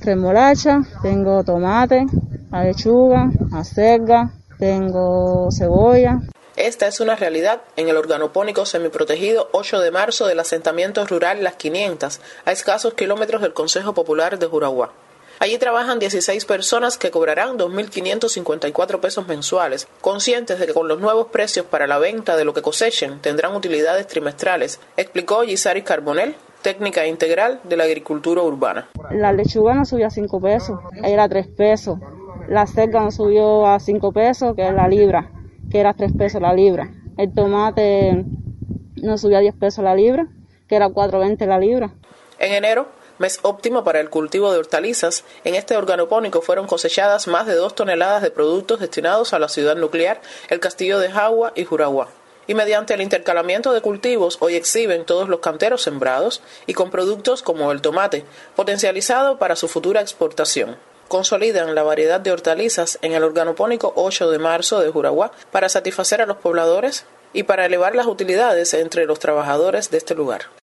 remolacha, tengo tomate, lechuga, acelga, tengo cebolla. Esta es una realidad en el organopónico semiprotegido 8 de marzo del asentamiento rural Las 500, a escasos kilómetros del Consejo Popular de Juraguá. Allí trabajan 16 personas que cobrarán 2.554 pesos mensuales, conscientes de que con los nuevos precios para la venta de lo que cosechen tendrán utilidades trimestrales, explicó Gisaris Carbonell, técnica integral de la agricultura urbana. La lechuga nos subió a 5 pesos, era 3 pesos. La selga nos subió a 5 pesos, que es la libra, que era 3 pesos la libra. El tomate nos subió a 10 pesos la libra, que era 4.20 la libra. En enero, mes óptimo para el cultivo de hortalizas, en este organopónico fueron cosechadas más de 2 toneladas de productos destinados a la ciudad nuclear, el castillo de Jagua y Juraguá. Y mediante el intercalamiento de cultivos, hoy exhiben todos los canteros sembrados y con productos como el tomate, potencializado para su futura exportación. Consolidan la variedad de hortalizas en el organopónico 8 de marzo de Juraguá para satisfacer a los pobladores y para elevar las utilidades entre los trabajadores de este lugar.